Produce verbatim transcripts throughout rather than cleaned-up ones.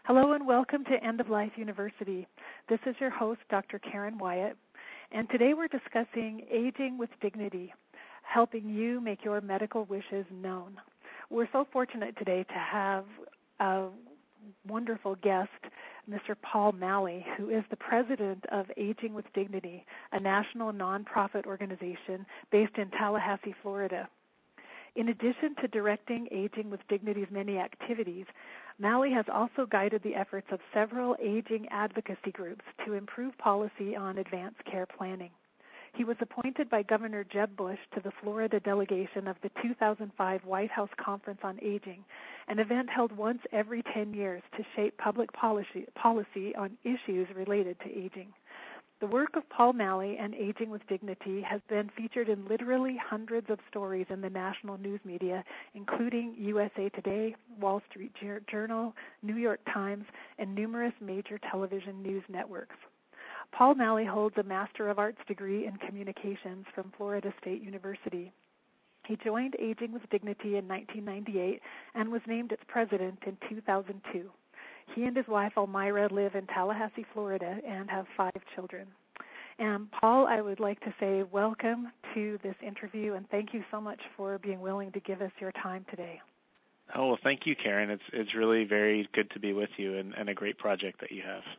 Hello and welcome to End of Life University. This is your host, Doctor Karen Wyatt, and today we're discussing aging with dignity, helping you make your medical wishes known. We're so fortunate today to have a wonderful guest, Mister Paul Malley, who is the president of Aging with Dignity, a national nonprofit organization based in Tallahassee, Florida. In addition to directing Aging with Dignity's many activities, Malley has also guided the efforts of several aging advocacy groups to improve policy on advanced care planning. He was appointed by Governor Jeb Bush to the Florida delegation of the two thousand five White House Conference on Aging, an event held once every ten years to shape public policy, policy on issues related to aging. The work of Paul Malley and Aging with Dignity has been featured in literally hundreds of stories in the national news media, including U S A Today, Wall Street Journal, New York Times, and numerous major television news networks. Paul Malley holds a Master of Arts degree in Communications from Florida State University. He joined Aging with Dignity in nineteen ninety-eight and was named its president in two thousand two. He and his wife, Elmira, live in Tallahassee, Florida, and have five children. And Paul, I would like to say welcome to this interview, and thank you so much for being willing to give us your time today. Oh, well, thank you, Karen. It's it's really very good to be with you, and, and a great project that you have.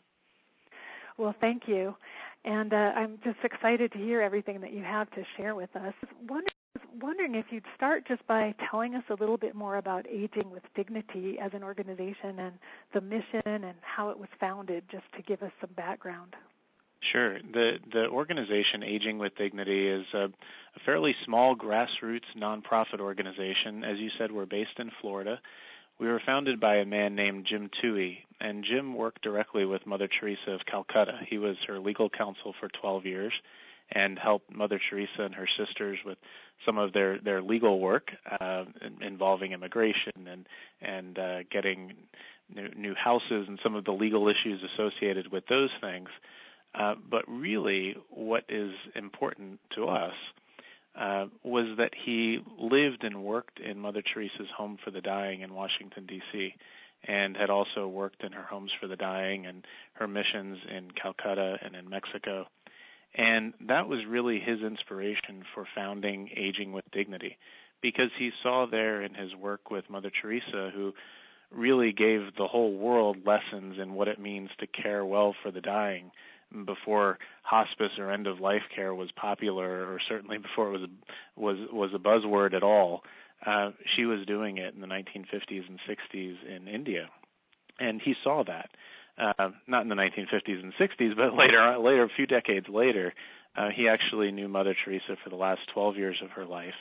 Well, thank you. And uh, I'm just excited to hear everything that you have to share with us. Wondering, wondering if you'd start just by telling us a little bit more about Aging with Dignity as an organization and the mission and how it was founded, just to give us some background. Sure. The the organization Aging with Dignity is a, a fairly small grassroots nonprofit organization. As you said, we're based in Florida. We were founded by a man named Jim Toohey, and Jim worked directly with Mother Teresa of Calcutta. He was her legal counsel for twelve years and helped Mother Teresa and her sisters with some of their, their legal work uh, involving immigration and, and uh, getting new, new houses and some of the legal issues associated with those things. Uh, but really what is important to us uh, was that he lived and worked in Mother Teresa's Home for the Dying in Washington, D C, and had also worked in her Homes for the Dying and her missions in Calcutta and in Mexico. And that was really his inspiration for founding Aging with Dignity, because he saw there in his work with Mother Teresa, who really gave the whole world lessons in what it means to care well for the dying before hospice or end-of-life care was popular, or certainly before it was a, was was a buzzword at all. Uh, she was doing it in the nineteen fifties and sixties in India, and he saw that. Uh, not in the nineteen fifties and sixties, but later, later, a few decades later, uh, he actually knew Mother Teresa for the last twelve years of her life.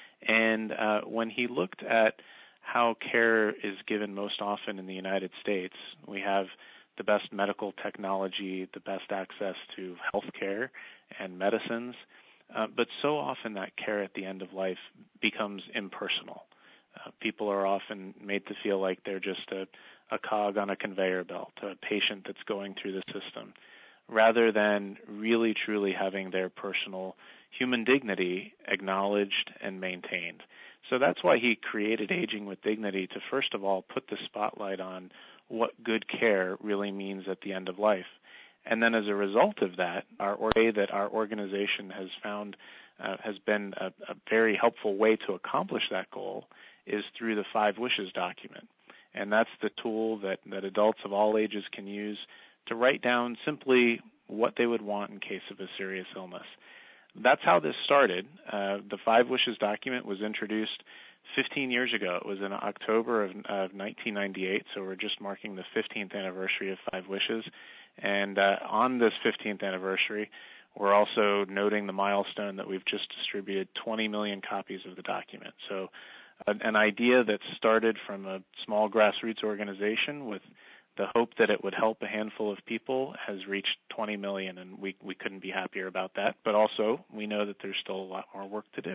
And uh, when he looked at how care is given most often in the United States, we have the best medical technology, the best access to health care and medicines, uh, but so often that care at the end of life becomes impersonal. Uh, people are often made to feel like they're just a, a cog on a conveyor belt, a patient that's going through the system, rather than really truly having their personal human dignity acknowledged and maintained. So that's why he created Aging with Dignity, to first of all put the spotlight on what good care really means at the end of life. And then as a result of that, our way that our organization has found uh, has been a, a very helpful way to accomplish that goal is through the Five Wishes document. And that's the tool that, that adults of all ages can use to write down simply what they would want in case of a serious illness. That's how this started. Uh, the Five Wishes document was introduced fifteen years ago. It was in October of, of nineteen ninety-eight, so we're just marking the fifteenth anniversary of Five Wishes. And uh, on this fifteenth anniversary, we're also noting the milestone that we've just distributed twenty million copies of the document. So an, an idea that started from a small grassroots organization with the hope that it would help a handful of people has reached twenty million, and we, we couldn't be happier about that. But also, we know that there's still a lot more work to do.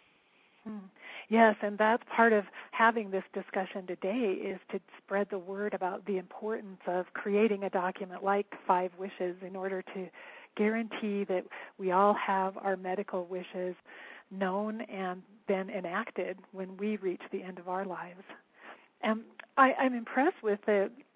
Hmm. Yes, and that's part of having this discussion today, is to spread the word about the importance of creating a document like Five Wishes in order to guarantee that we all have our medical wishes known and then enacted when we reach the end of our lives. And I, I'm impressed with the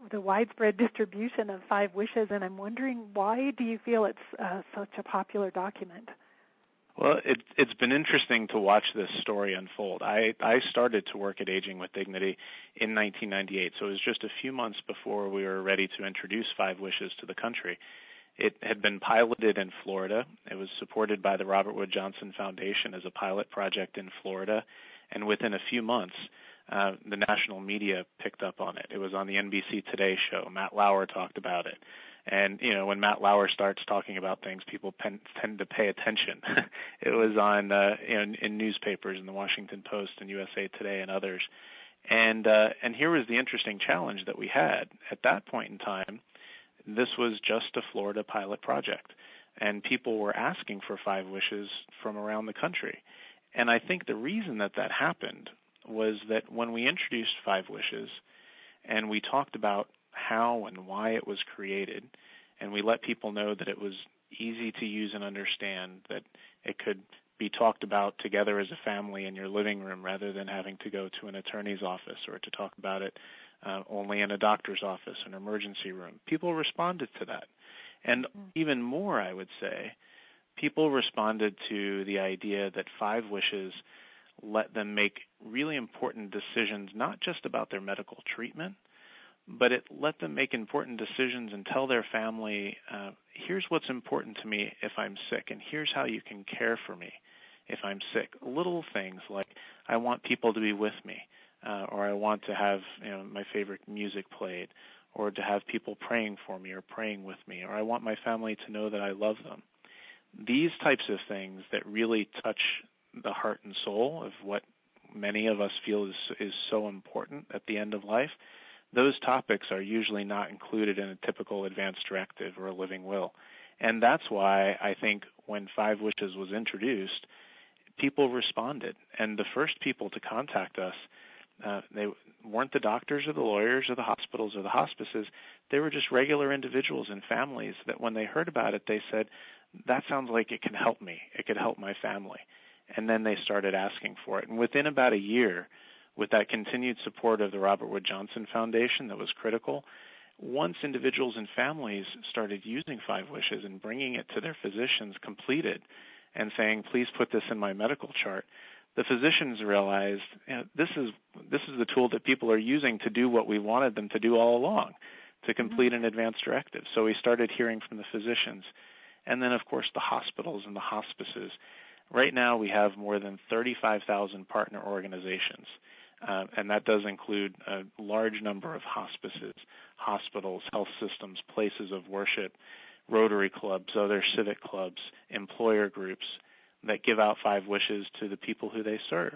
the widespread distribution of Five Wishes, and I'm wondering, why do you feel it's uh, such a popular document? Well, it, it's been interesting to watch this story unfold. I, I started to work at Aging with Dignity in nineteen ninety-eight, so it was just a few months before we were ready to introduce Five Wishes to the country. It had been piloted in Florida. It was supported by the Robert Wood Johnson Foundation as a pilot project in Florida, and within a few months, uh, the national media picked up on it. It was on the N B C Today show. Matt Lauer talked about it. And, you know, when Matt Lauer starts talking about things, people pen, tend to pay attention. It was on, uh, you know, in, in newspapers, in the Washington Post and U S A Today and others. And, uh, and here was the interesting challenge that we had. At that point in time, this was just a Florida pilot project, and people were asking for Five Wishes from around the country. And I think the reason that that happened was that when we introduced Five Wishes and we talked about how and why it was created, and we let people know that it was easy to use and understand, that it could be talked about together as a family in your living room rather than having to go to an attorney's office or to talk about it uh, only in a doctor's office, an emergency room. People responded to that. And even more, I would say, people responded to the idea that Five Wishes let them make really important decisions, not just about their medical treatment, but it let them make important decisions and tell their family, uh, here's what's important to me if I'm sick, and here's how you can care for me if I'm sick. Little things like I want people to be with me, uh, or I want to have, you know, my favorite music played, or to have people praying for me or praying with me, or I want my family to know that I love them. These types of things that really touch the heart and soul of what many of us feel is, is so important at the end of life, those topics are usually not included in a typical advance directive or a living will. And that's why I think when Five Wishes was introduced, people responded. And the first people to contact us, uh, they weren't the doctors or the lawyers or the hospitals or the hospices. They were just regular individuals and families that when they heard about it, they said, that sounds like it can help me. It could help my family. And then they started asking for it. And within about a year, with that continued support of the Robert Wood Johnson Foundation that was critical, once individuals and families started using Five Wishes and bringing it to their physicians completed and saying, please put this in my medical chart, the physicians realized, you know, this is this is the tool that people are using to do what we wanted them to do all along, to complete an advance directive. So we started hearing from the physicians. And then, of course, the hospitals and the hospices. Right now we have more than thirty-five thousand partner organizations. Uh, and that does include a large number of hospices, hospitals, health systems, places of worship, Rotary clubs, other civic clubs, employer groups that give out Five Wishes to the people who they serve.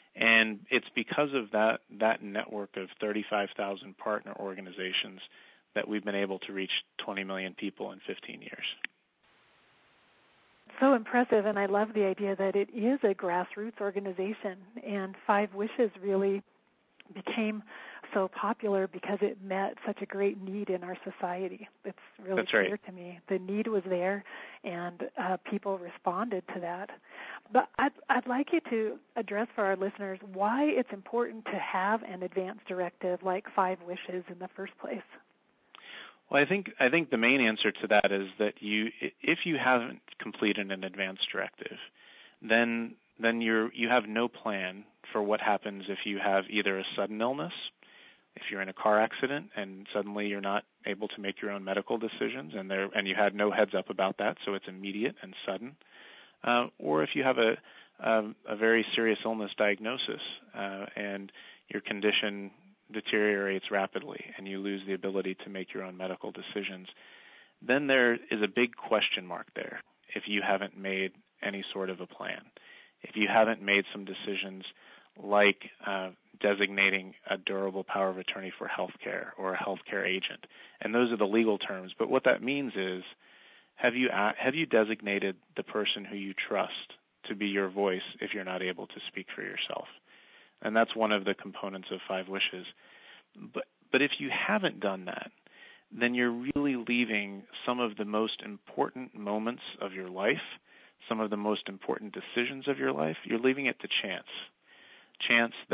And it's because of that, that network of thirty-five thousand partner organizations that we've been able to reach twenty million people in fifteen years. So impressive, and I love the idea that it is a grassroots organization, and Five Wishes really became so popular because it met such a great need in our society. It's really That's clear right. to me. The need was there, and uh, people responded to that. But I'd, I'd like you to address for our listeners why it's important to have an advance directive like Five Wishes in the first place. Well, I think I think the main answer to that is that you, if you haven't completed an advance directive, then then you're you have no plan for what happens if you have either a sudden illness, if you're in a car accident and suddenly you're not able to make your own medical decisions, and there and you had no heads up about that, so it's immediate and sudden, uh, or if you have a a, a very serious illness diagnosis uh, and your condition deteriorates rapidly and you lose the ability to make your own medical decisions, then there is a big question mark there if you haven't made any sort of a plan. If you haven't made some decisions like uh, designating a durable power of attorney for healthcare or a healthcare agent, and those are the legal terms, but what that means is have you have you designated the person who you trust to be your voice if you're not able to speak for yourself? And that's one of the components of Five Wishes. But but if you haven't done that, then you're really leaving some of the most important moments of your life, some of the most important decisions of your life, you're leaving it to chance. Chance that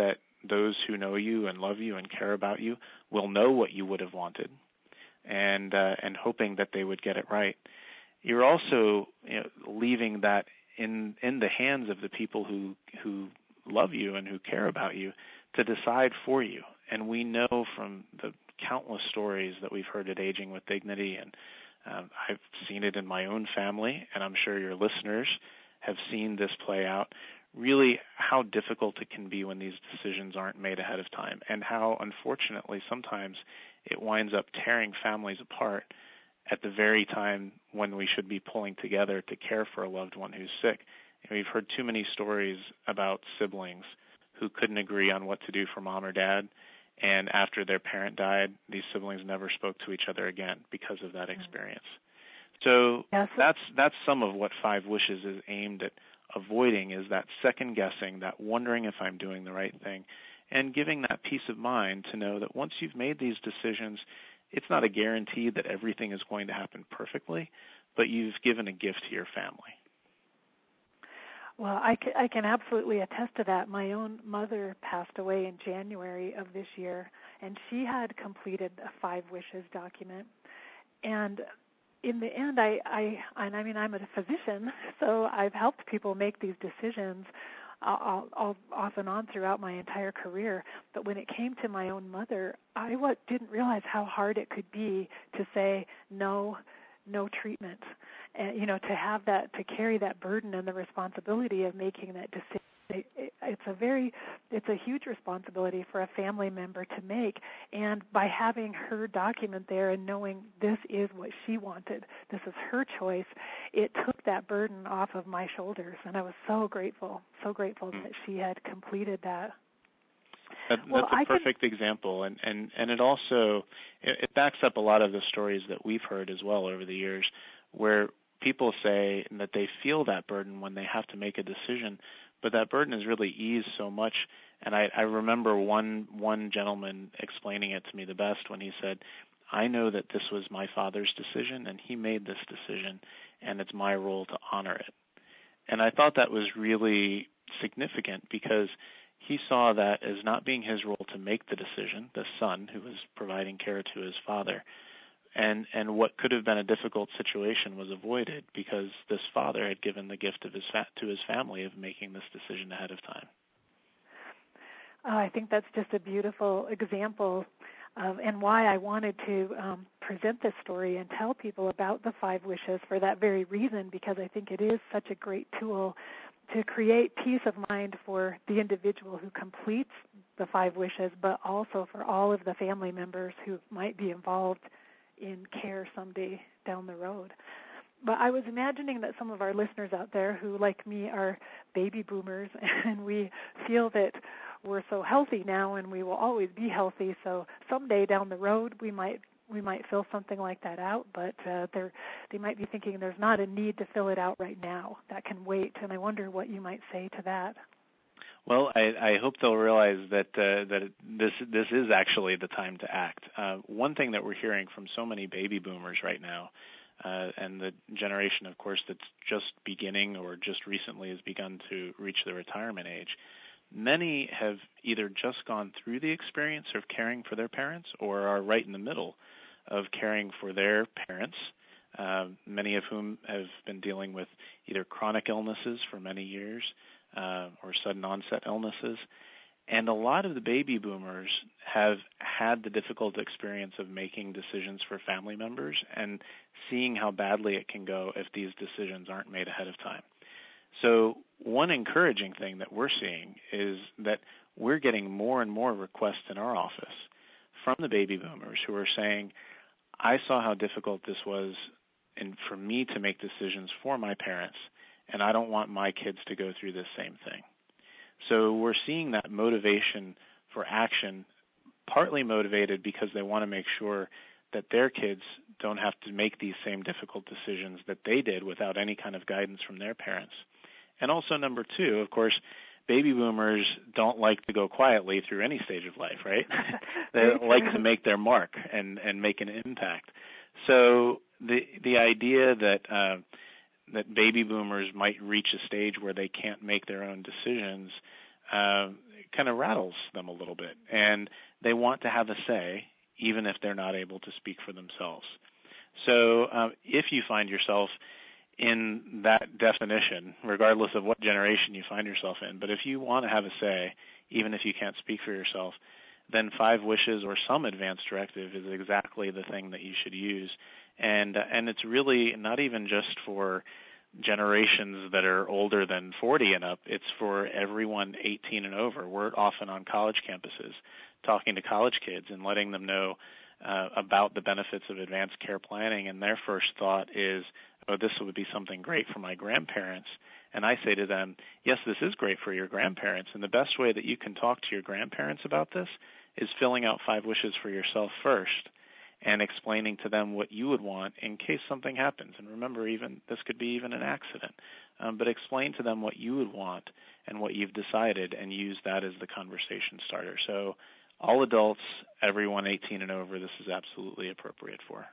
those who know you and love you and care about you will know what you would have wanted, and uh, and hoping that they would get it right. You're also, you know, leaving that in in the hands of the people who who love you and who care about you to decide for you. And we know from the countless stories that we've heard at Aging with Dignity, and um, I've seen it in my own family, and I'm sure your listeners have seen this play out, really how difficult it can be when these decisions aren't made ahead of time, and how, unfortunately, sometimes it winds up tearing families apart at the very time when we should be pulling together to care for a loved one who's sick. And we've heard too many stories about siblings who couldn't agree on what to do for mom or dad, and after their parent died, these siblings never spoke to each other again because of that experience. So yes. that's that's some of what Five Wishes is aimed at avoiding, is that second guessing, that wondering if I'm doing the right thing, and giving that peace of mind to know that once you've made these decisions, it's not a guarantee that everything is going to happen perfectly, but you've given a gift to your family. Well, I can, I can absolutely attest to that. My own mother passed away in January of this year, and she had completed a Five Wishes document. And in the end, I, I, and I mean, I'm a physician, so I've helped people make these decisions all, all, off and on throughout my entire career. But when it came to my own mother, I what, didn't realize how hard it could be to say no, no treatment. And, you know, to have that, to carry that burden and the responsibility of making that decision, it, it, it's a very, it's a huge responsibility for a family member to make. And by having her document there and knowing this is what she wanted, this is her choice, it took that burden off of my shoulders. And I was so grateful, so grateful mm. that she had completed that. That, well, that's a I perfect can... example, and, and, and it also, it, it backs up a lot of the stories that we've heard as well over the years, where people say that they feel that burden when they have to make a decision, but that burden is really eased so much. And I, I remember one one gentleman explaining it to me the best when he said, I know that this was my father's decision, and he made this decision, and it's my role to honor it. And I thought that was really significant, because he saw that as not being his role to make the decision, the son who was providing care to his father. And and what could have been a difficult situation was avoided because this father had given the gift of his fa- to his family of making this decision ahead of time. Uh, I think that's just a beautiful example of, and why I wanted to um, present this story and tell people about the Five Wishes for that very reason, because I think it is such a great tool to create peace of mind for the individual who completes the Five Wishes, but also for all of the family members who might be involved in care someday down the road. But I was imagining that some of our listeners out there who, like me, are baby boomers, and we feel that we're so healthy now and we will always be healthy, so someday down the road we might we might fill something like that out, but uh, they're, they might be thinking there's not a need to fill it out right now. That can wait, and I wonder what you might say to that. Well, I, I hope they'll realize that uh, that this this is actually the time to act. Uh, one thing that we're hearing from so many baby boomers right now, uh, and the generation, of course, that's just beginning or just recently has begun to reach the retirement age, many have either just gone through the experience of caring for their parents or are right in the middle of caring for their parents, uh, many of whom have been dealing with either chronic illnesses for many years, Uh, or sudden onset illnesses. And a lot of the baby boomers have had the difficult experience of making decisions for family members and seeing how badly it can go if these decisions aren't made ahead of time. So one encouraging thing that we're seeing is that we're getting more and more requests in our office from the baby boomers who are saying, I saw how difficult this was and for me to make decisions for my parents, and I don't want my kids to go through this same thing. So we're seeing that motivation for action, partly motivated because they want to make sure that their kids don't have to make these same difficult decisions that they did without any kind of guidance from their parents. And also, number two, of course, baby boomers don't like to go quietly through any stage of life, right? They like to make their mark and, and make an impact. So the the idea that uh, that baby boomers might reach a stage where they can't make their own decisions uh, kind of rattles them a little bit, and they want to have a say even if they're not able to speak for themselves. So uh, if you find yourself in that definition, regardless of what generation you find yourself in, but if you want to have a say, even if you can't speak for yourself, then Five Wishes or some advance directive is exactly the thing that you should use. And uh, and it's really not even just for generations that are older than forty and up. It's for everyone eighteen and over. We're often on college campuses talking to college kids and letting them know uh, about the benefits of advanced care planning, and their first thought is, oh, this would be something great for my grandparents. And I say to them, yes, this is great for your grandparents, and the best way that you can talk to your grandparents about this is filling out Five Wishes for yourself first and explaining to them what you would want in case something happens. And remember, even this could be even an accident, um, but explain to them what you would want and what you've decided, and use that as the conversation starter. So all adults, everyone eighteen and over, this is absolutely appropriate for.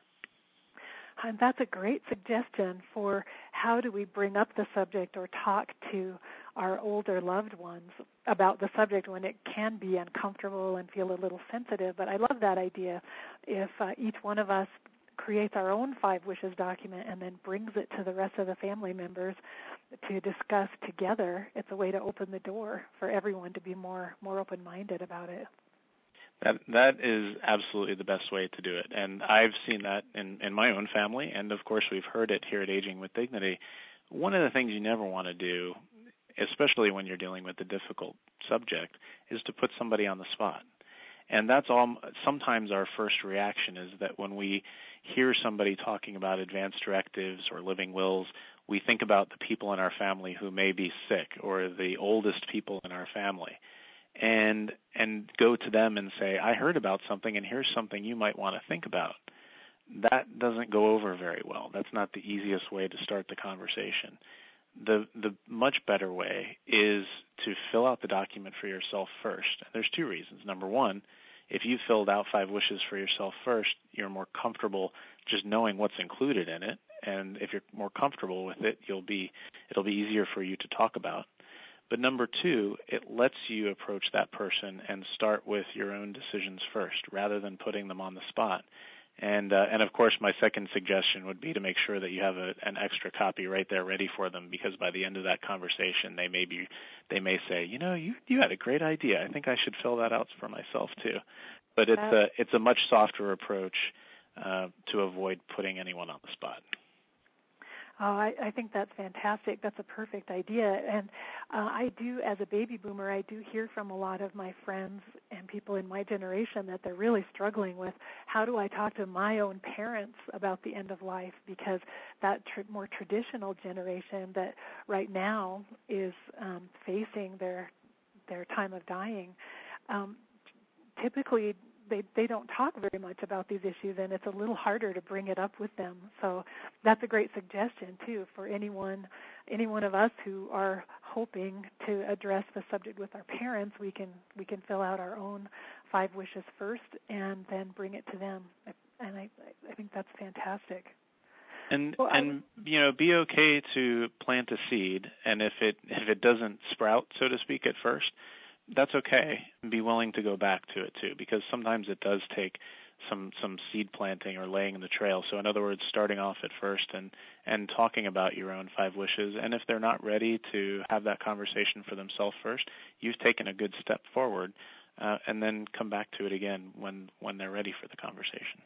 And that's a great suggestion for how do we bring up the subject or talk to our older loved ones about the subject when it can be uncomfortable and feel a little sensitive. But I love that idea. If uh, each one of us creates our own Five Wishes document and then brings it to the rest of the family members to discuss together, it's a way to open the door for everyone to be more more open-minded about it. That that is absolutely the best way to do it, and I've seen that in, in my own family, and of course we've heard it here at Aging with Dignity. One of the things you never want to do, especially when you're dealing with a difficult subject, is to put somebody on the spot. And that's all. Sometimes our first reaction is that when we hear somebody talking about advance directives or living wills, we think about the people in our family who may be sick or the oldest people in our family. and and go to them and say, I heard about something, and here's something you might want to think about. That doesn't go over very well. That's not the easiest way to start the conversation. The the much better way is to fill out the document for yourself first. There's two reasons. Number one, if you filled out Five Wishes for yourself first, you're more comfortable just knowing what's included in it, and if you're more comfortable with it, you'll be it'll be easier for you to talk about. But number two, it lets you approach that person and start with your own decisions first rather than putting them on the spot. And, uh, and of course, my second suggestion would be to make sure that you have a, an extra copy right there ready for them, because by the end of that conversation, they may be, they may say, you know, you, you had a great idea. I think I should fill that out for myself too. But it's a, it's a much softer approach uh, to avoid putting anyone on the spot. Oh, I, I think that's fantastic. That's a perfect idea. And uh, I do, as a baby boomer, I do hear from a lot of my friends and people in my generation that they're really struggling with how do I talk to my own parents about the end of life, because that tr- more traditional generation that right now is um, facing their their time of dying, um, typically They, they don't talk very much about these issues, and it's a little harder to bring it up with them. So that's a great suggestion, too, for anyone, any one of us who are hoping to address the subject with our parents. We can we can fill out our own Five Wishes first and then bring it to them. And I, I think that's fantastic. And, well, and you know, be okay to plant a seed, and if it if it doesn't sprout, so to speak, at first, that's okay. Be willing to go back to it too, because sometimes it does take some some seed planting or laying the trail. So in other words, starting off at first and, and talking about your own Five Wishes. And if they're not ready to have that conversation for themselves first, you've taken a good step forward, uh, and then come back to it again when, when they're ready for the conversation.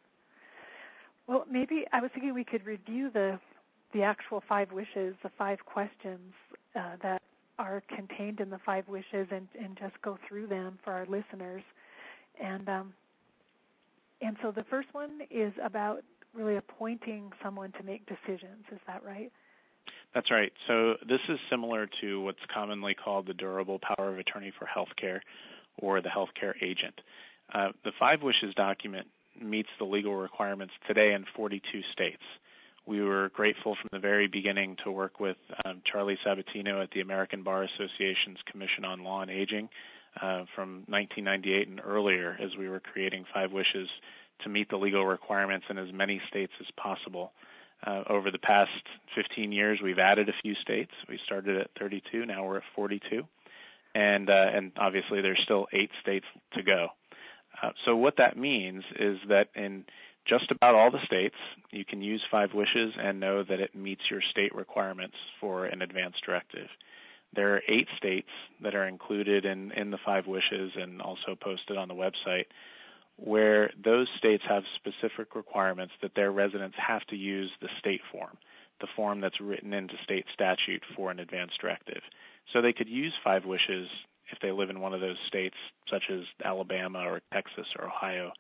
Well, maybe I was thinking we could review the the actual Five Wishes, the five questions uh, that are contained in the Five Wishes, and, and just go through them for our listeners. And um, and so the first one is about really appointing someone to make decisions. Is that right? That's right. So this is similar to what's commonly called the durable power of attorney for healthcare, or the healthcare agent. Uh, the Five Wishes document meets the legal requirements today in forty-two states. We were grateful from the very beginning to work with um, Charlie Sabatino at the American Bar Association's Commission on Law and Aging uh, from nineteen ninety-eight and earlier, as we were creating Five Wishes to meet the legal requirements in as many states as possible. Uh, over the past fifteen years, we've added a few states. We started at thirty-two, now we're at forty-two. And, uh, and obviously there's still eight states to go. Uh, so what that means is that in just about all the states, you can use Five Wishes and know that it meets your state requirements for an advance directive. There are eight states that are included in, in the Five Wishes and also posted on the website where those states have specific requirements that their residents have to use the state form, the form that's written into state statute for an advance directive. So they could use Five Wishes if they live in one of those states, such as Alabama or Texas or Ohio,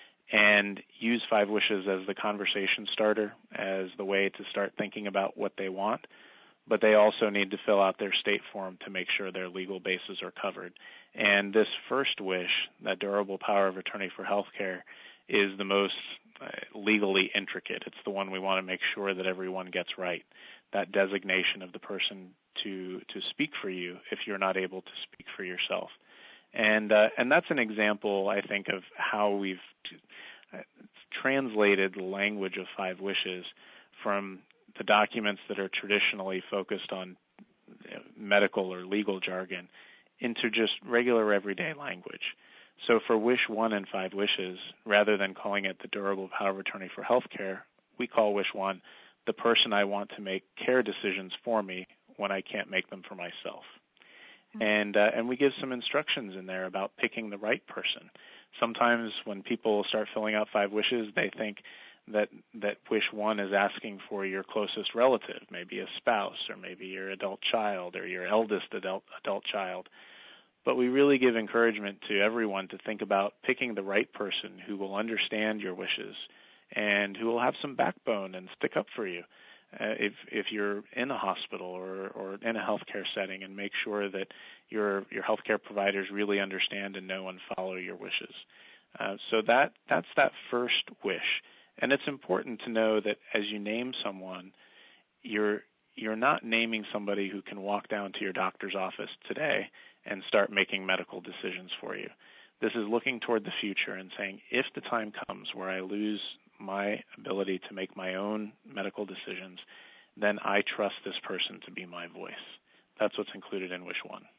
and use Five Wishes as the conversation starter, as the way to start thinking about what they want. But they also need to fill out their state form to make sure their legal bases are covered. And this first wish, that durable power of attorney for health care, is the most uh, legally intricate. It's the one we want to make sure that everyone gets right, that designation of the person to, to speak for you if you're not able to speak for yourself. And, uh, and that's an example, I think, of how we've uh, translated the language of Five Wishes from the documents that are traditionally focused on you know, medical or legal jargon into just regular everyday language. So for Wish one and Five Wishes, rather than calling it the durable power of attorney for health care, we call Wish one the person I want to make care decisions for me when I can't make them for myself. Mm-hmm. And uh, and we give some instructions in there about picking the right person. Sometimes when people start filling out Five Wishes, they think that that Wish one is asking for your closest relative, maybe a spouse or maybe your adult child or your eldest adult adult child. But we really give encouragement to everyone to think about picking the right person who will understand your wishes and who will have some backbone and stick up for you uh, if if you're in a hospital or, or in a healthcare setting, and make sure that your your healthcare providers really understand and know and follow your wishes. Uh, so that that's that first wish. And it's important to know that as you name someone, you're you're not naming somebody who can walk down to your doctor's office today and start making medical decisions for you. This is looking toward the future and saying, if the time comes where I lose my ability to make my own medical decisions, then I trust this person to be my voice. That's what's included in Wish one.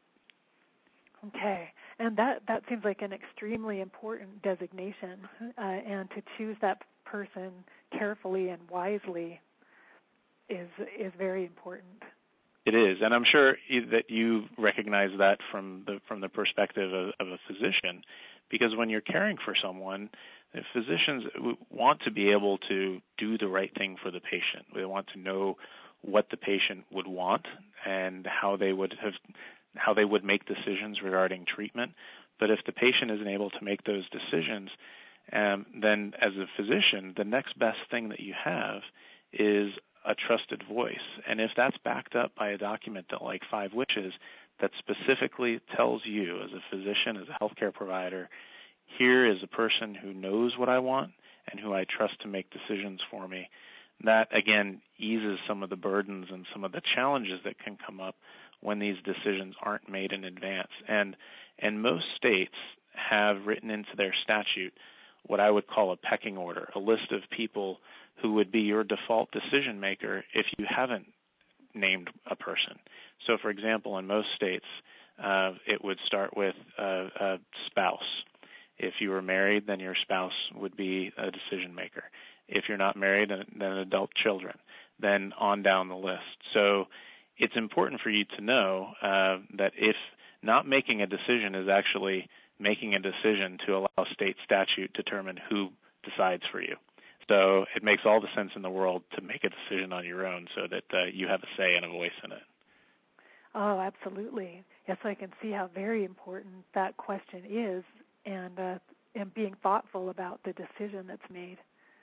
Okay, and that, that seems like an extremely important designation, uh, and to choose that person carefully and wisely is is very important. It is, and I'm sure that you recognize that from the from the perspective of, of a physician, because when you're caring for someone, physicians want to be able to do the right thing for the patient. They want to know what the patient would want and how they would have how they would make decisions regarding treatment. But if the patient isn't able to make those decisions, um, then as a physician, the next best thing that you have is a trusted voice. And if that's backed up by a document that, like Five Wishes, that specifically tells you as a physician, as a healthcare provider, here is a person who knows what I want and who I trust to make decisions for me, that, again, eases some of the burdens and some of the challenges that can come up when these decisions aren't made in advance. And and most states have written into their statute what I would call a pecking order, a list of people who would be your default decision maker if you haven't named a person. So, for example, in most states, uh, it would start with a, a spouse. If you were married, then your spouse would be a decision maker. If you're not married, then, then adult children, then on down the list. So it's important for you to know uh, that if not making a decision is actually making a decision to allow state statute to determine who decides for you. So it makes all the sense in the world to make a decision on your own so that uh, you have a say and a voice in it. Oh, absolutely. Yes, I can see how very important that question is, and uh, and being thoughtful about the decision that's made.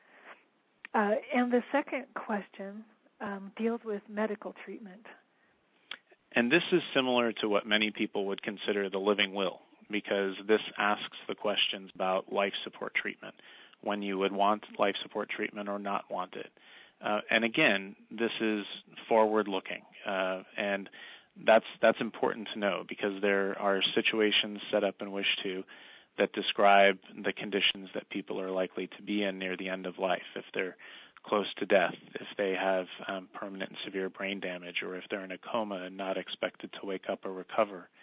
Uh, and the second question um, deals with medical treatment. And this is similar to what many people would consider the living will, because this asks the questions about life support treatment, when you would want life support treatment or not want it. Uh, and again, this is forward-looking, uh, and that's that's important to know, because there are situations set up in Wish two that describe the conditions that people are likely to be in near the end of life, if they're close to death, if they have um, permanent and severe brain damage, or if they're in a coma and not expected to wake up or recover.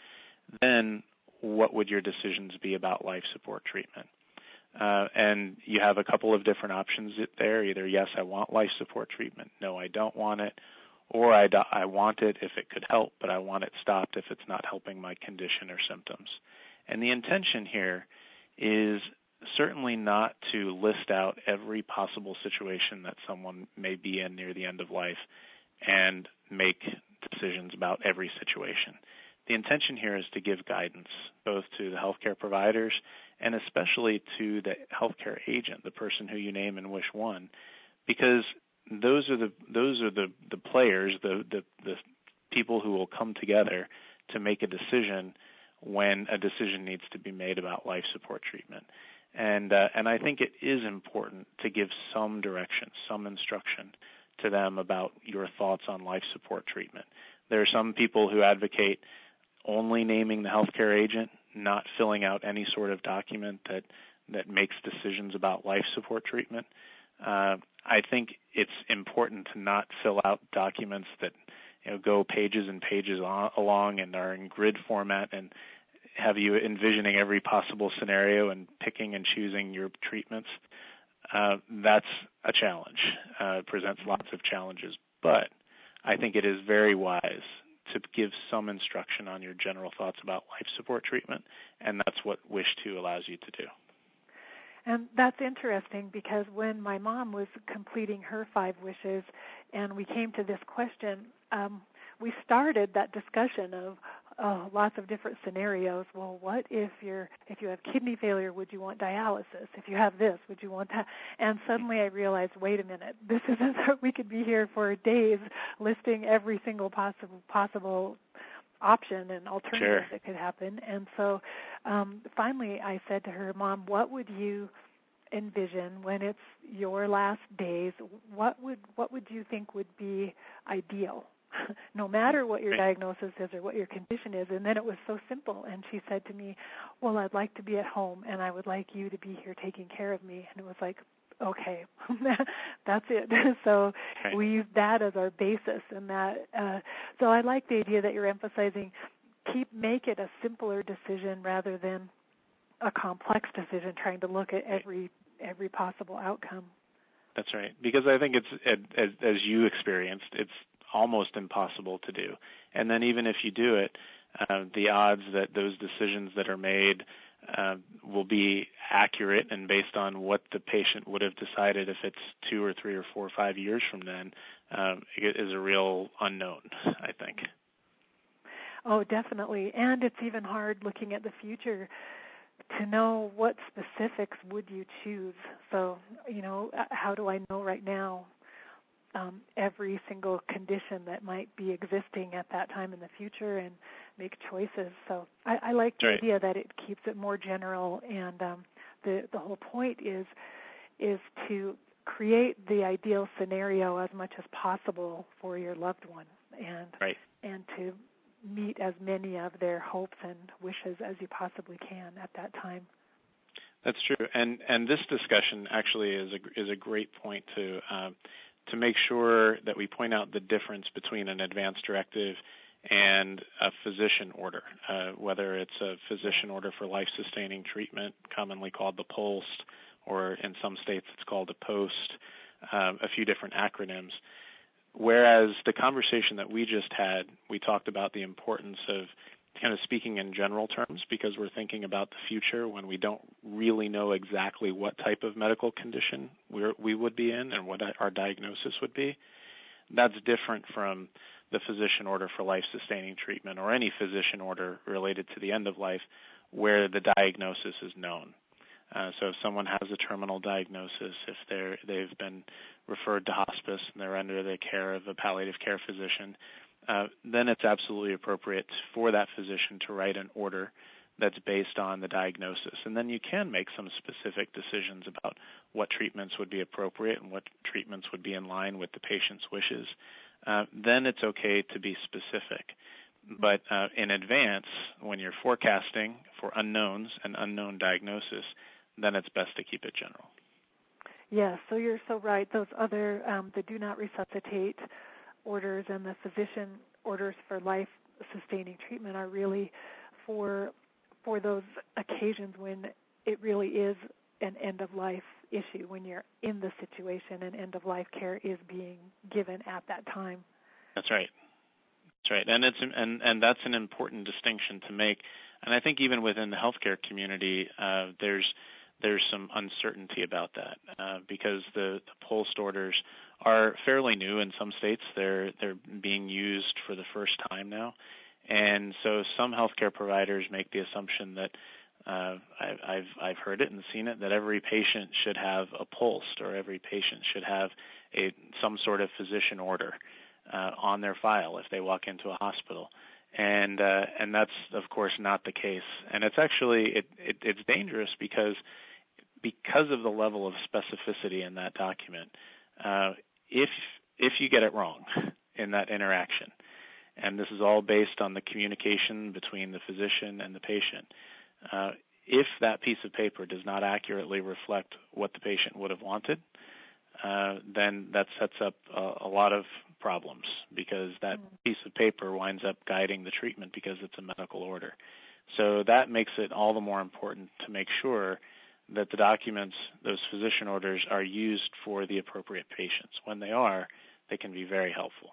then what would your decisions be about life support treatment? Uh, and you have a couple of different options there. Either, yes, I want life support treatment. No, I don't want it. Or I, do, I want it if it could help, but I want it stopped if it's not helping my condition or symptoms. And the intention here is certainly not to list out every possible situation that someone may be in near the end of life and make decisions about every situation. The intention here is to give guidance both to the healthcare providers and especially to the healthcare agent, the person who you name and wish one, because those are the those are the, the players, the, the the people who will come together to make a decision when a decision needs to be made about life support treatment. And uh, and I think it is important to give some direction, some instruction to them about your thoughts on life support treatment. There are some people who advocate only naming the healthcare agent, not filling out any sort of document that, that makes decisions about life support treatment. Uh, I think it's important to not fill out documents that, you know, go pages and pages on, along and are in grid format and have you envisioning every possible scenario and picking and choosing your treatments. Uh, that's a challenge. Uh, it presents lots of challenges. But I think it is very wise to give some instruction on your general thoughts about life support treatment, and that's what Wish two allows you to do. And that's interesting because when my mom was completing her five wishes and we came to this question, um, we started that discussion of oh, lots of different scenarios. Well, what if you're if you have kidney failure, would you want dialysis? If you have this, would you want that? And suddenly I realized, wait a minute, this isn't we could be here for days listing every single possible possible option and alternative sure. that could happen. And so um, finally I said to her, Mom, what would you envision when it's your last days? What would what would you think would be ideal? No matter what your diagnosis is or what your condition is. And then it was so simple. And she said to me, well, I'd like to be at home and I would like you to be here taking care of me. And it was like, okay, that's it. So okay. we used that as our basis. And that. Uh, so I like the idea that you're emphasizing, keep make it a simpler decision rather than a complex decision, trying to look at every every possible outcome. That's right. Because I think it's, as, as you experienced, it's almost impossible to do. And then even if you do it, uh, the odds that those decisions that are made uh, will be accurate and based on what the patient would have decided if it's two or three or four or five years from then um, is a real unknown, I think. Oh, definitely. And it's even hard looking at the future to know what specifics would you choose. So, you know, how do I know right now Um, every single condition that might be existing at that time in the future and make choices. So I, I like the right. idea that it keeps it more general, and um, the the whole point is is to create the ideal scenario as much as possible for your loved one, and right. and to meet as many of their hopes and wishes as you possibly can at that time. That's true, and and this discussion actually is a is a great point to. Um, to make sure that we point out the difference between an advance directive and a physician order, uh, whether it's a physician order for life-sustaining treatment, commonly called the POLST, or in some states it's called a POST, um, a few different acronyms. Whereas the conversation that we just had, we talked about the importance of kind of speaking in general terms because we're thinking about the future when we don't really know exactly what type of medical condition we're, we would be in and what our diagnosis would be. That's different from the physician order for life-sustaining treatment or any physician order related to the end of life where the diagnosis is known. Uh, so if someone has a terminal diagnosis, if they're, they've been referred to hospice and they're under the care of a palliative care physician, Uh, then it's absolutely appropriate for that physician to write an order that's based on the diagnosis. And then you can make some specific decisions about what treatments would be appropriate and what treatments would be in line with the patient's wishes. Uh, then it's okay to be specific. But uh, in advance, when you're forecasting for unknowns and unknown diagnosis, then it's best to keep it general. Yes, so you're so right. Those other, um, the do not resuscitate orders and the physician orders for life-sustaining treatment are really for for those occasions when it really is an end-of-life issue, when you're in the situation and end-of-life care is being given at that time. That's right. That's right, and it's and and that's an important distinction to make. And I think even within the healthcare community, uh, there's there's some uncertainty about that uh, because the, the POLST orders are fairly new in some states. They're they're being used for the first time now, and so some healthcare providers make the assumption that uh, I, I've I've heard it and seen it that every patient should have a POLST or every patient should have a some sort of physician order uh, on their file if they walk into a hospital. And uh, and that's of course not the case, and it's actually it, it, it's dangerous because because of the level of specificity in that document. Uh, if if you get it wrong in that interaction, and this is all based on the communication between the physician and the patient, uh, if that piece of paper does not accurately reflect what the patient would have wanted, uh, then that sets up a, a lot of problems because that piece of paper winds up guiding the treatment because it's a medical order. So that makes it all the more important to make sure that the documents, those physician orders, are used for the appropriate patients. When they are, they can be very helpful.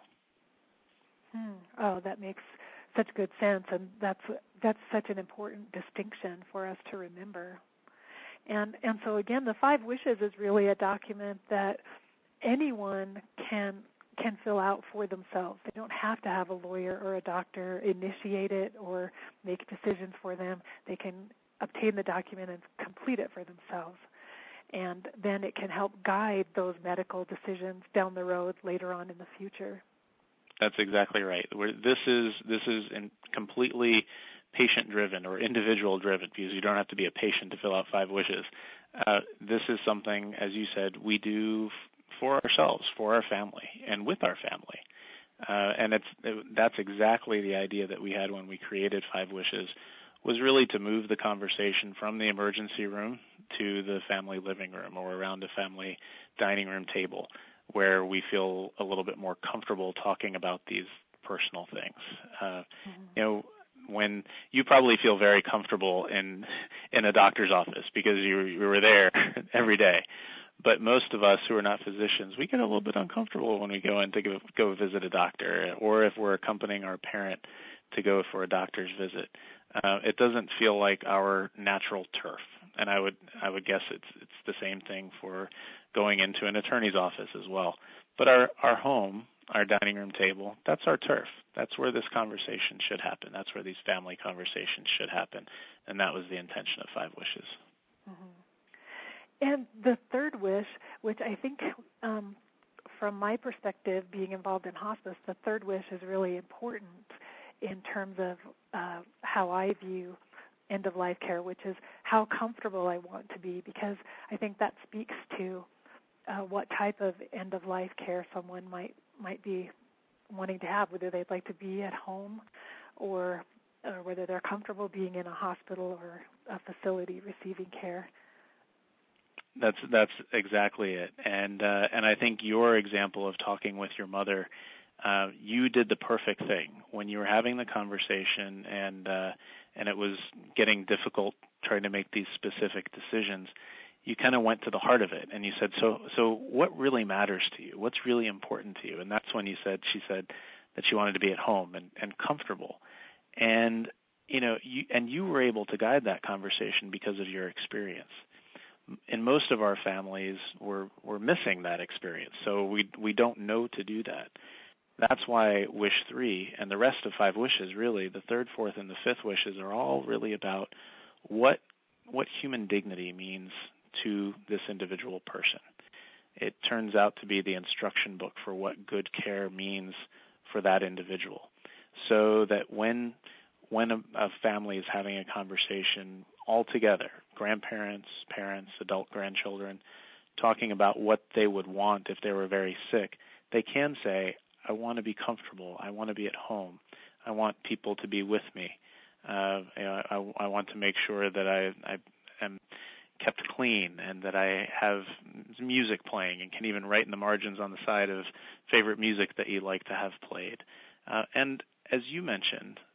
Hmm. Oh, that makes such good sense, and that's that's such an important distinction for us to remember. And and so again, the Five Wishes is really a document that anyone can can fill out for themselves. They don't have to have a lawyer or a doctor initiate it or make decisions for them. They can obtain the document and complete it for themselves. And then it can help guide those medical decisions down the road later on in the future. That's exactly right. We're, this is this is in completely patient-driven or individual-driven because you don't have to be a patient to fill out Five Wishes. Uh, this is something, as you said, we do for ourselves, for our family, and with our family. Uh, and it's it, that's exactly the idea that we had when we created Five Wishes, was really to move the conversation from the emergency room to the family living room or around a family dining room table where we feel a little bit more comfortable talking about these personal things. Uh, mm-hmm. You know, when you probably feel very comfortable in in a doctor's office because you, you were there every day. But most of us who are not physicians, we get a little bit uncomfortable when we go in to go, go visit a doctor, or if we're accompanying our parent to go for a doctor's visit. Uh, it doesn't feel like our natural turf. And I would I would guess it's it's the same thing for going into an attorney's office as well. But our, our home, our dining room table, that's our turf. That's where this conversation should happen. That's where these family conversations should happen. And that was the intention of Five Wishes. Mm-hmm. And the third wish, which I think um, from my perspective, being involved in hospice, the third wish is really important in terms of uh, how I view end-of-life care, which is how comfortable I want to be, because I think that speaks to uh, what type of end-of-life care someone might might be wanting to have, whether they'd like to be at home or, or whether they're comfortable being in a hospital or a facility receiving care. That's that's exactly it, and uh, and I think your example of talking with your mother, uh, you did the perfect thing when you were having the conversation, and uh, and it was getting difficult trying to make these specific decisions. You kind of went to the heart of it, and you said, so so what really matters to you? What's really important to you? And that's when you said she said that she wanted to be at home and, and comfortable, and you know you and you were able to guide that conversation because of your experience. In most of our families, we're we're missing that experience, so we we don't know to do that. That's why Wish three and the rest of Five Wishes, really, the third, fourth, and the fifth wishes are all really about what what human dignity means to this individual person. It turns out to be the instruction book for what good care means for that individual, so that when when a, a family is having a conversation all together, grandparents, parents, adult grandchildren, talking about what they would want if they were very sick, they can say, I want to be comfortable. I want to be at home. I want people to be with me. Uh, you know, I, I want to make sure that I, I am kept clean and that I have music playing and can even write in the margins on the side of favorite music that you like to have played. Uh, and as you mentioned,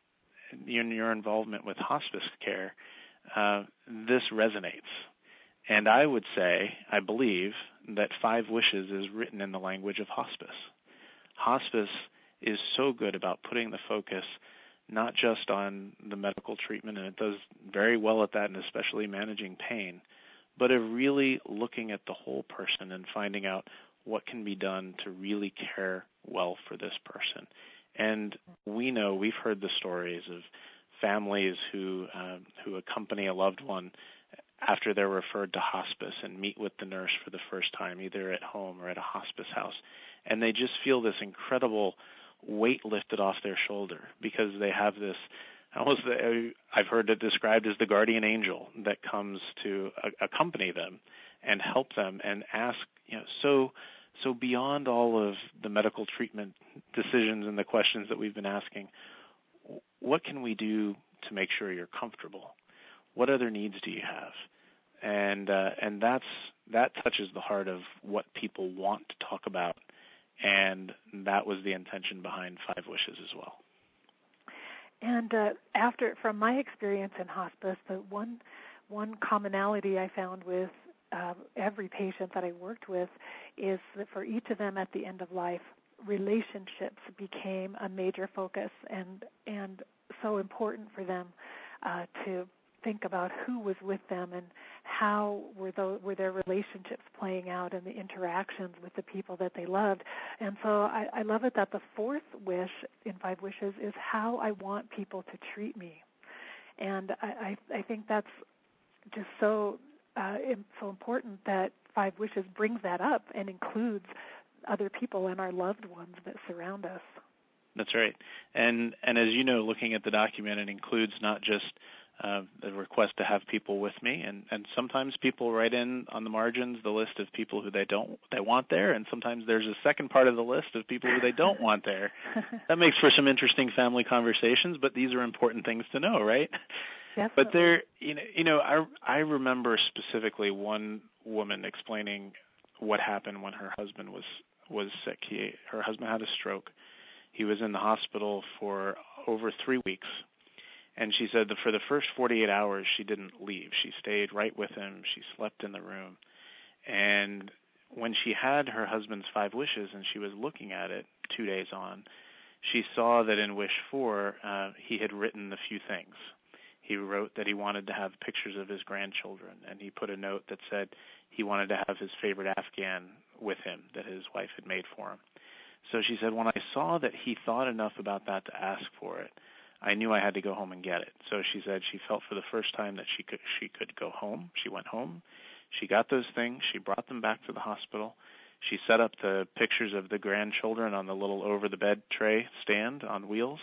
in your involvement with hospice care, uh, this resonates. And I would say, I believe, that Five Wishes is written in the language of hospice. Hospice is so good about putting the focus not just on the medical treatment, and it does very well at that, and especially managing pain, but of really looking at the whole person and finding out what can be done to really care well for this person. And we know, we've heard the stories of families who uh, who accompany a loved one after they're referred to hospice and meet with the nurse for the first time, either at home or at a hospice house. And they just feel this incredible weight lifted off their shoulder because they have this, almost, I've heard it described as the guardian angel that comes to accompany them and help them and ask, you know, so so beyond all of the medical treatment decisions and the questions that we've been asking, what can we do to make sure you're comfortable? What other needs do you have? And uh, and that's that touches the heart of what people want to talk about, and that was the intention behind Five Wishes as well. And uh, after, from my experience in hospice, the one one commonality I found with uh, every patient that I worked with is that for each of them at the end of life, relationships became a major focus and and so important for them uh, to think about who was with them and how were those, were their relationships playing out and the interactions with the people that they loved. And so I, I love it that the fourth wish in Five Wishes is how I want people to treat me. And I, I, I think that's just so uh, so important that Five Wishes brings that up and includes other people and our loved ones that surround us. That's right. And and as you know, looking at the document, it includes not just uh, the request to have people with me, and, and sometimes people write in on the margins the list of people who they don't they want there, and sometimes there's a second part of the list of people who they don't want there. That makes for some interesting family conversations, but these are important things to know, right? Definitely. But there, you know, you know, I I remember specifically one woman explaining what happened when her husband was was sick. He her husband had a stroke. He was in the hospital for over three weeks. And she said that for the first forty-eight hours, she didn't leave. She stayed right with him. She slept in the room. And when she had her husband's Five Wishes and she was looking at it two days on, she saw that in Wish four, uh, he had written a few things. He wrote that he wanted to have pictures of his grandchildren, and he put a note that said he wanted to have his favorite Afghan with him that his wife had made for him. So she said, when I saw that he thought enough about that to ask for it, I knew I had to go home and get it. So she said she felt for the first time that she could she could go home. She went home. She got those things. She brought them back to the hospital. She set up the pictures of the grandchildren on the little over-the-bed tray stand on wheels,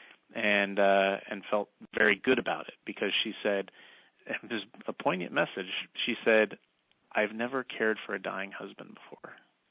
and uh, and felt very good about it because she said, it was a poignant message. She said, I've never cared for a dying husband before.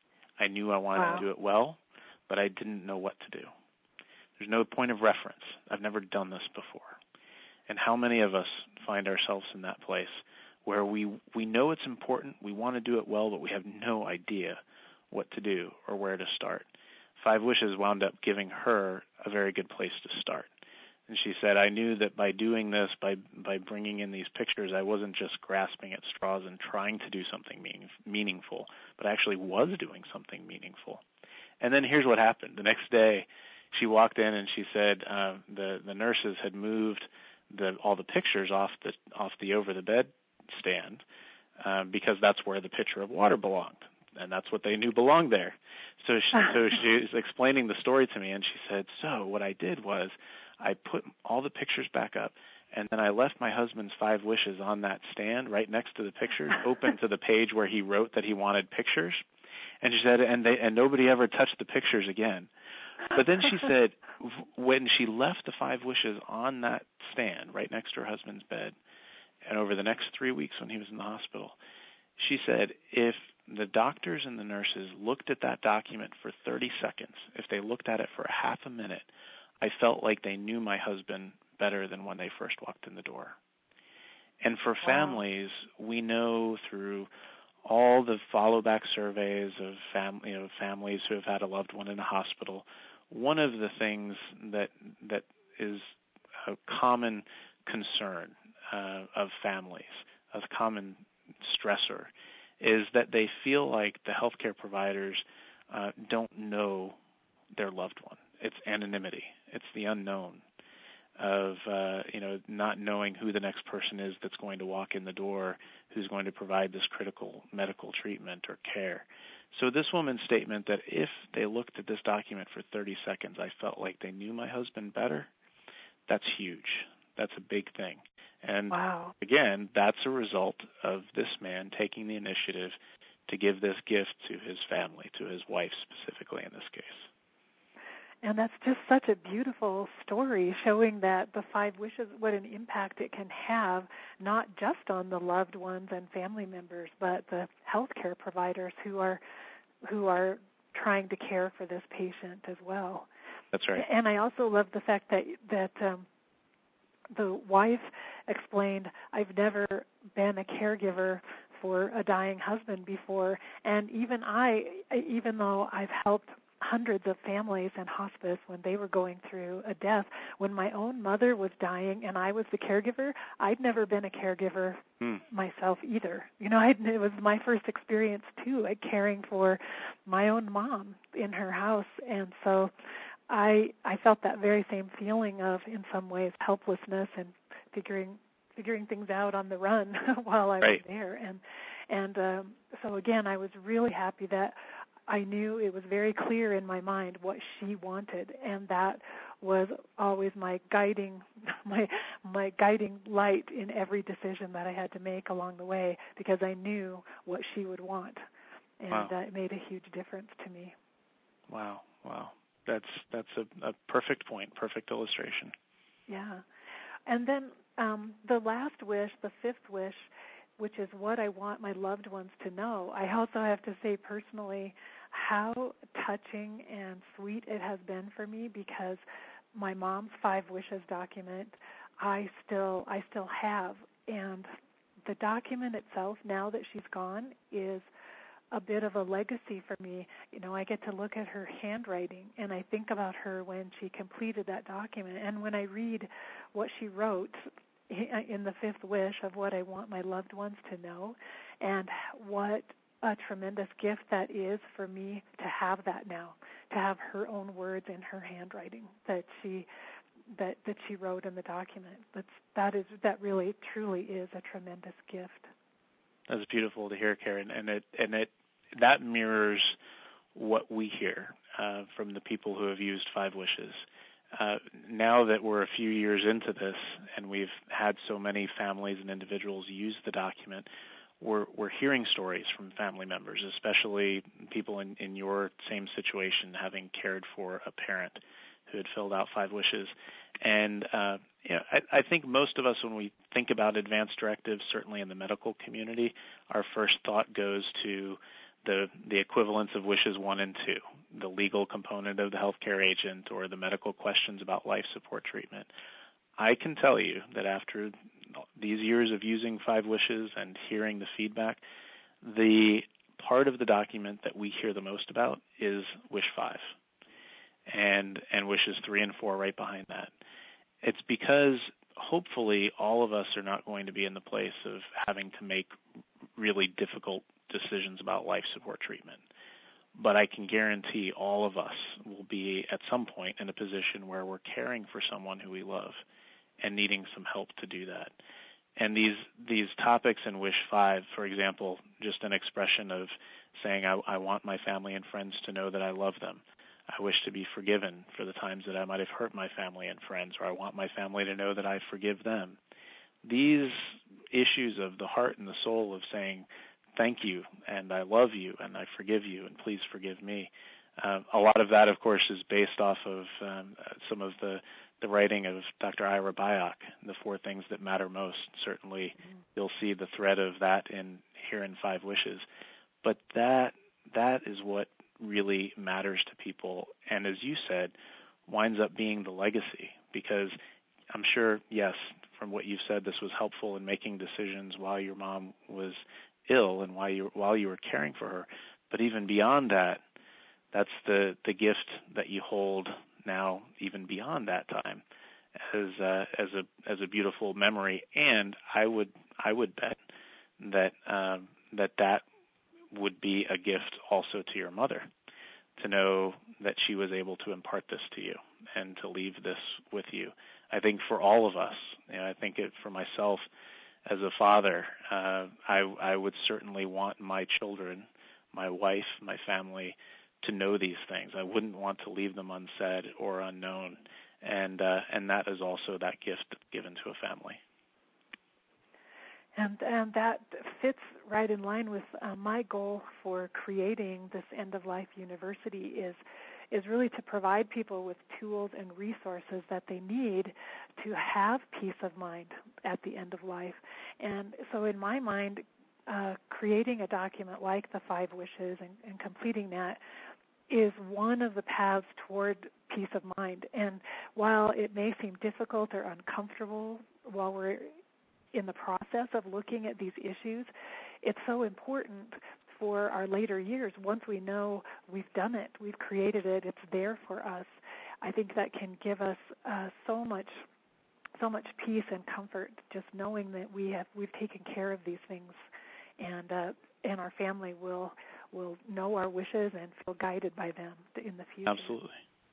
I knew I wanted wow. to do it well, but I didn't know what to do. There's no point of reference. I've never done this before. And how many of us find ourselves in that place where we we know it's important, we want to do it well, but we have no idea what to do or where to start. Five Wishes wound up giving her a very good place to start. And she said, I knew that by doing this, by by bringing in these pictures, I wasn't just grasping at straws and trying to do something meaning, meaningful, but I actually was doing something meaningful. And then here's what happened. The next day, she walked in and she said uh, the the nurses had moved the all the pictures off the off the over the bed stand uh, because that's where the pitcher of water belonged, and that's what they knew belonged there. So she, so she was explaining the story to me, and she said, so what I did was I put all the pictures back up, and then I left my husband's Five Wishes on that stand right next to the pictures, open to the page where he wrote that he wanted pictures. And she said, and they and nobody ever touched the pictures again. But then she said, when she left the Five Wishes on that stand right next to her husband's bed, and over the next three weeks when he was in the hospital, she said, if the doctors and the nurses looked at that document for thirty seconds, if they looked at it for a half a minute, I felt like they knew my husband better than when they first walked in the door. And for families, wow. we know through all the follow-back surveys of fam- you know, families who have had a loved one in a hospital, one of the things that that is a common concern uh, of families, a common stressor, is that they feel like the healthcare providers uh, don't know their loved one. It's anonymity. It's the unknown of uh, you know not knowing who the next person is that's going to walk in the door, who's going to provide this critical medical treatment or care. So this woman's statement that if they looked at this document for thirty seconds, I felt like they knew my husband better, that's huge. That's a big thing. And wow. again, that's a result of this man taking the initiative to give this gift to his family, to his wife specifically in this case. And that's just such a beautiful story, showing that the five wishes, what an impact it can have, not just on the loved ones and family members, but the healthcare providers who are who are trying to care for this patient as well. That's right. And I also love the fact that that um, the wife explained, I've never been a caregiver for a dying husband before, and even I, even though I've helped hundreds of families in hospice when they were going through a death, when my own mother was dying and I was the caregiver, I'd never been a caregiver hmm. myself either. You know, I'd, it was my first experience too, like caring for my own mom in her house, and so I I felt that very same feeling of, in some ways, helplessness and figuring figuring things out on the run while I right. was there, and and um, so again, I was really happy that I knew it was very clear in my mind what she wanted, and that was always my guiding my my guiding light in every decision that I had to make along the way, because I knew what she would want, and wow. uh, it made a huge difference to me. Wow, wow. That's that's a, a perfect point, perfect illustration. Yeah. And then um, the last wish, the fifth wish, which is what I want my loved ones to know. I also have to say personally how touching and sweet it has been for me, because my mom's five wishes document I still I still have, and the document itself, now that she's gone, is a bit of a legacy for me. You know, I get to look at her handwriting, and I think about her when she completed that document. And when I read what she wrote in the fifth wish of what I want my loved ones to know, and what a tremendous gift that is for me to have that now, to have her own words in her handwriting that she that that she wrote in the document. That's that is that really truly is a tremendous gift. That's beautiful to hear, Karen, and it and it that mirrors what we hear uh, from the people who have used Five Wishes. Uh, now that we're a few years into this and we've had so many families and individuals use the document, we're, we're hearing stories from family members, especially people in, in your same situation, having cared for a parent who had filled out Five Wishes. And uh, you know, I, I think most of us, when we think about advance directives, certainly in the medical community, our first thought goes to the the equivalence of wishes one and two, the legal component of the healthcare agent or the medical questions about life support treatment. I can tell you that after these years of using Five Wishes and hearing the feedback, the part of the document that we hear the most about is Wish Five, and and wishes three and four right behind that. It's because hopefully all of us are not going to be in the place of having to make really difficult decisions about life support treatment. But I can guarantee all of us will be at some point in a position where we're caring for someone who we love and needing some help to do that. And these these topics in Wish Five, for example, just an expression of saying, I, I want my family and friends to know that I love them. I wish to be forgiven for the times that I might have hurt my family and friends, or I want my family to know that I forgive them. These issues of the heart and the soul of saying, thank you, and I love you, and I forgive you, and please forgive me. Uh, a lot of that, of course, is based off of um, some of the, the writing of Doctor Ira Byock, The Four Things That Matter Most. Certainly, mm-hmm. You'll see the thread of that in here in Five Wishes. But that that is what really matters to people, and as you said, winds up being the legacy, because I'm sure, yes, from what you've said, this was helpful in making decisions while your mom was ill and while you while you were caring for her. But even beyond that, that's the, the gift that you hold now, even beyond that time. as uh, as a as a beautiful memory. And I would I would bet that um, that that would be a gift also to your mother, to know that she was able to impart this to you and to leave this with you. I think for all of us, you know, I think it for myself as a father, uh, I, I would certainly want my children, my wife, my family to know these things. I wouldn't want to leave them unsaid or unknown, and uh, and that is also that gift given to a family. And and that fits right in line with uh, my goal for creating this end-of-life university is is really to provide people with tools and resources that they need to have peace of mind at the end of life. And so in my mind, uh, creating a document like the Five Wishes and, and completing that is one of the paths toward peace of mind. And while it may seem difficult or uncomfortable while we're in the process of looking at these issues, it's so important for our later years. Once we know we've done it, we've created it, it's there for us. I think that can give us uh, so much, so much peace and comfort, just knowing that we have we've taken care of these things, and uh, and our family will will know our wishes and feel guided by them in the future. Absolutely.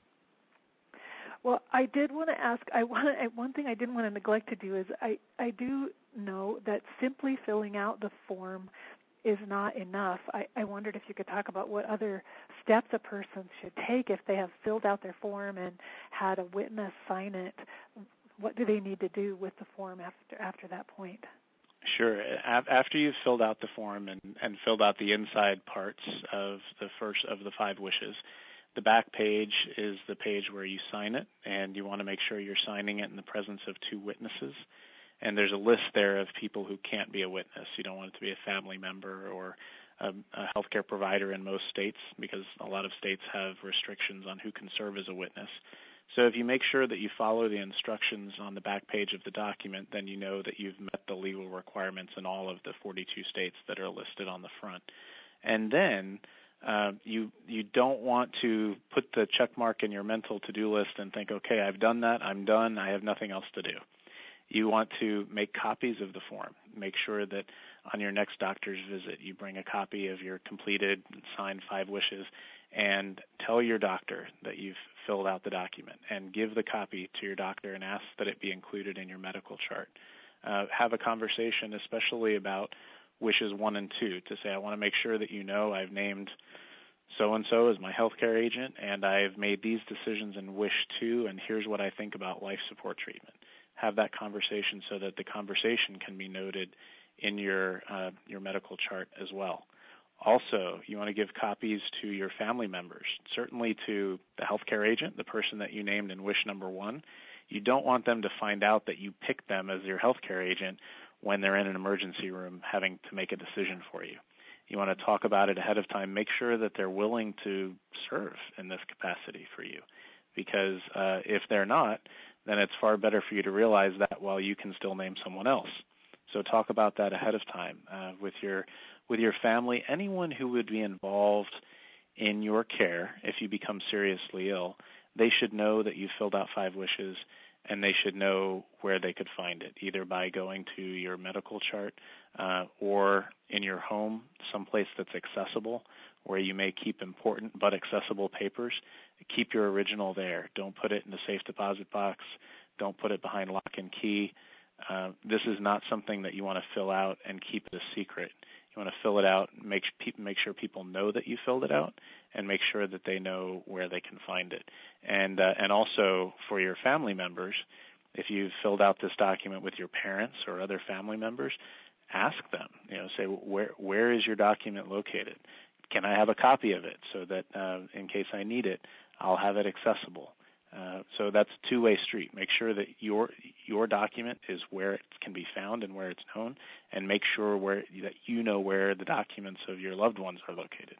Well, I did want to ask, I want one thing I didn't want to neglect to do is I, I do know that simply filling out the form is not enough. I, I wondered if you could talk about what other steps a person should take if they have filled out their form and had a witness sign it. What do they need to do with the form after after that point? Sure. After you've filled out the form and, and filled out the inside parts of the first of the five wishes, the back page is the page where you sign it, and you want to make sure you're signing it in the presence of two witnesses. And there's a list there of people who can't be a witness. You don't want it to be a family member or a, a healthcare provider in most states, because a lot of states have restrictions on who can serve as a witness. So if you make sure that you follow the instructions on the back page of the document, then you know that you've met the legal requirements in all of the forty-two states that are listed on the front. And then Uh, you you don't want to put the check mark in your mental to-do list and think, okay, I've done that, I'm done, I have nothing else to do. You want to make copies of the form. Make sure that on your next doctor's visit you bring a copy of your completed and signed five wishes, and tell your doctor that you've filled out the document, and give the copy to your doctor and ask that it be included in your medical chart. Uh, have a conversation especially about wishes one and two, to say, I want to make sure that you know I've named so-and-so as my healthcare agent, and I've made these decisions in wish two, and here's what I think about life support treatment. Have that conversation so that the conversation can be noted in your uh, your medical chart as well. Also, you want to give copies to your family members, certainly to the healthcare agent, the person that you named in wish number one. You don't want them to find out that you picked them as your healthcare agent when they're in an emergency room having to make a decision for you. You want to talk about it ahead of time. Make sure that they're willing to serve in this capacity for you, because uh, if they're not, then it's far better for you to realize that while you can still name someone else. So talk about that ahead of time uh, with your with your family, anyone who would be involved in your care if you become seriously ill. They should know that you filled out five wishes, and they should know where they could find it, either by going to your medical chart uh, or in your home, someplace that's accessible, where you may keep important but accessible papers. Keep your original there. Don't put it in the safe deposit box. Don't put it behind lock and key. Uh, this is not something that you want to fill out and keep it a secret. You want to fill it out, make, make sure people know that you filled it out, and make sure that they know where they can find it. And uh, and also for your family members, if you've filled out this document with your parents or other family members, ask them. You know, say, where where is your document located? Can I have a copy of it so that uh, in case I need it, I'll have it accessible? Uh, so that's a two-way street. Make sure that your your document is where it can be found and where it's known, and make sure where that you know where the documents of your loved ones are located.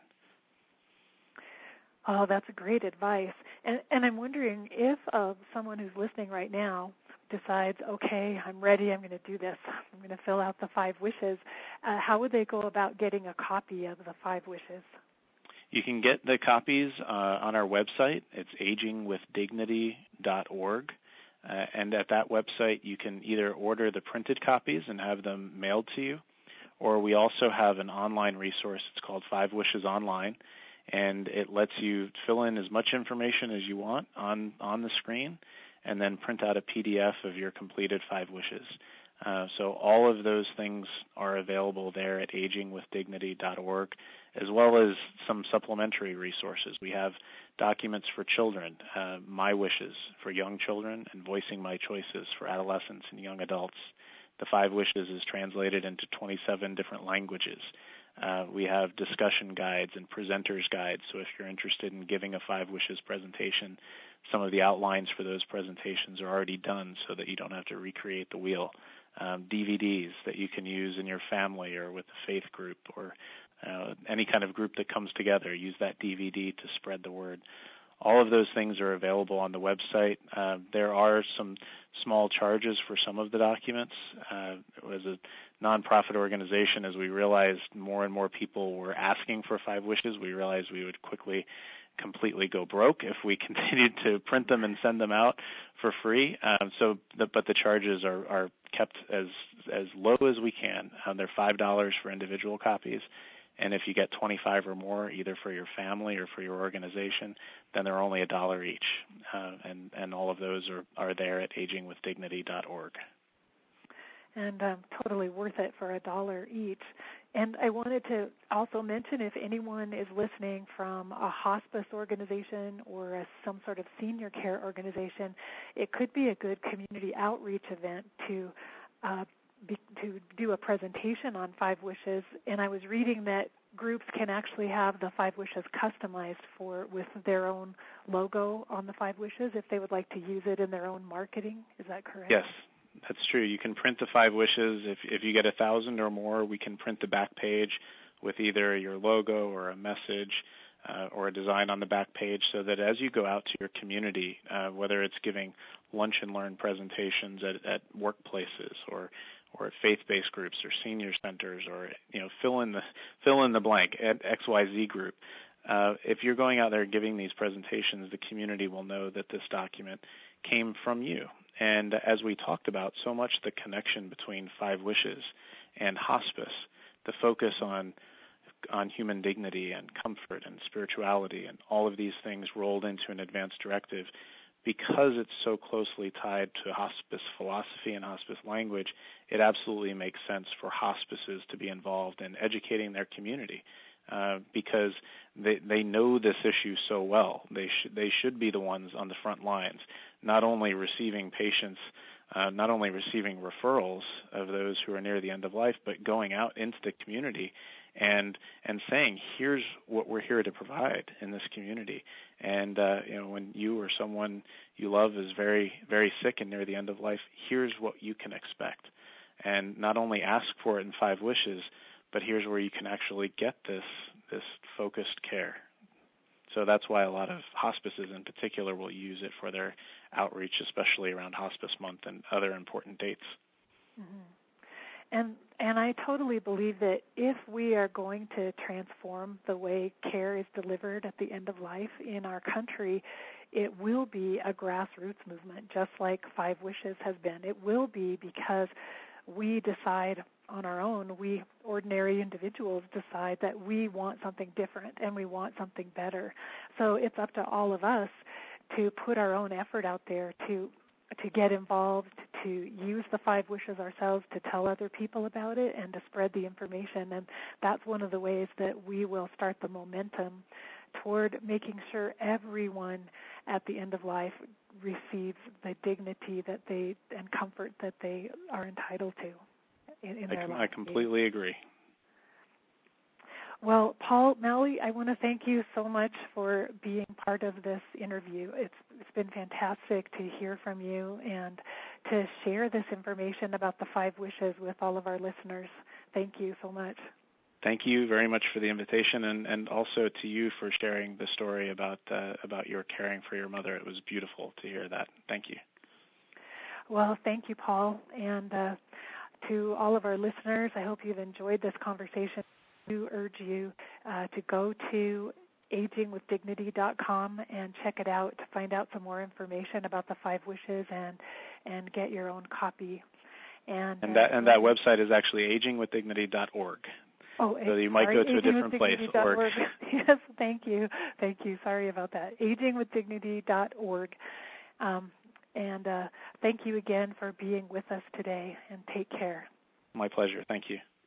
Oh, that's great advice. And, and I'm wondering if uh, someone who's listening right now decides, okay, I'm ready, I'm going to do this, I'm going to fill out the five wishes, uh, how would they go about getting a copy of the five wishes? You can get the copies uh, on our website. It's aging with dignity dot org. Uh, and at that website, you can either order the printed copies and have them mailed to you, or we also have an online resource. It's called Five Wishes Online, and it lets you fill in as much information as you want on, on the screen and then print out a P D F of your completed five wishes. Uh, so all of those things are available there at aging with dignity dot org, as well as some supplementary resources. We have documents for children, uh, My Wishes for young children, and Voicing My Choices for adolescents and young adults. The Five Wishes is translated into twenty-seven different languages. Uh, we have discussion guides and presenters guides, so if you're interested in giving a Five Wishes presentation, some of the outlines for those presentations are already done so that you don't have to recreate the wheel. Um, D V Ds that you can use in your family or with a faith group or uh, any kind of group that comes together. Use that D V D to spread the word. All of those things are available on the website. Uh, there are some small charges for some of the documents. Uh, as a nonprofit organization, as we realized more and more people were asking for Five Wishes, we realized we would quickly completely go broke if we continued to print them and send them out for free. Um, so, the, but the charges are, are kept as as low as we can. Um, they're five dollars for individual copies, and if you get twenty-five or more, either for your family or for your organization, then they're only a dollar each. Uh, and and all of those are are there at aging with dignity dot org. And um, totally worth it for a dollar each. And I wanted to also mention, if anyone is listening from a hospice organization or a, some sort of senior care organization, it could be a good community outreach event to uh, be, to do a presentation on Five Wishes. And I was reading that groups can actually have the Five Wishes customized for with their own logo on the Five Wishes if they would like to use it in their own marketing. Is that correct? Yes. That's true. You can print the Five Wishes. If if you get a thousand or more, we can print the back page with either your logo or a message uh, or a design on the back page, so that as you go out to your community, uh, whether it's giving lunch and learn presentations at, at workplaces or or at faith-based groups or senior centers, or you know fill in the fill in the blank at X Y Z group. Uh, if you're going out there giving these presentations, the community will know that this document came from you. And as we talked about, so much the connection between Five Wishes and hospice, the focus on on human dignity and comfort and spirituality and all of these things rolled into an advanced directive, because it's so closely tied to hospice philosophy and hospice language, it absolutely makes sense for hospices to be involved in educating their community. Uh, because they they know this issue so well. They should they should be the ones on the front lines, not only receiving patients, uh, not only receiving referrals of those who are near the end of life, but going out into the community and and saying, here's what we're here to provide in this community. And uh, you know, when you or someone you love is very very sick and near the end of life, here's what you can expect. And not only ask for it in Five Wishes, but here's where you can actually get this this focused care. So that's why a lot of hospices in particular will use it for their outreach, especially around Hospice Month and other important dates. Mm-hmm. And and I totally believe that if we are going to transform the way care is delivered at the end of life in our country, it will be a grassroots movement, just like Five Wishes has been. It will be because we decide on our own, we ordinary individuals decide that we want something different and we want something better. So it's up to all of us to put our own effort out there to to get involved, to use the Five Wishes ourselves, to tell other people about it and to spread the information. And that's one of the ways that we will start the momentum toward making sure everyone at the end of life receives the dignity that they and comfort that they are entitled to in, in their life. I completely agree. Well, Paul Malley, I want to thank you so much for being part of this interview. It's it's been fantastic to hear from you and to share this information about the Five Wishes with all of our listeners. Thank you so much. Thank you very much for the invitation, and, and also to you for sharing the story about uh, about your caring for your mother. It was beautiful to hear that. Thank you. Well, thank you, Paul. And uh, to all of our listeners, I hope you've enjoyed this conversation. I do urge you uh, to go to aging with dignity dot com and check it out to find out some more information about the five wishes and and get your own copy. And, and that uh, and that website is actually aging with dignity dot org. Oh, so you might sorry, go to a different place. org. Yes, thank you. Thank you. Sorry about that. aging with dignity dot org. Um, and uh, thank you again for being with us today, and take care. My pleasure. Thank you.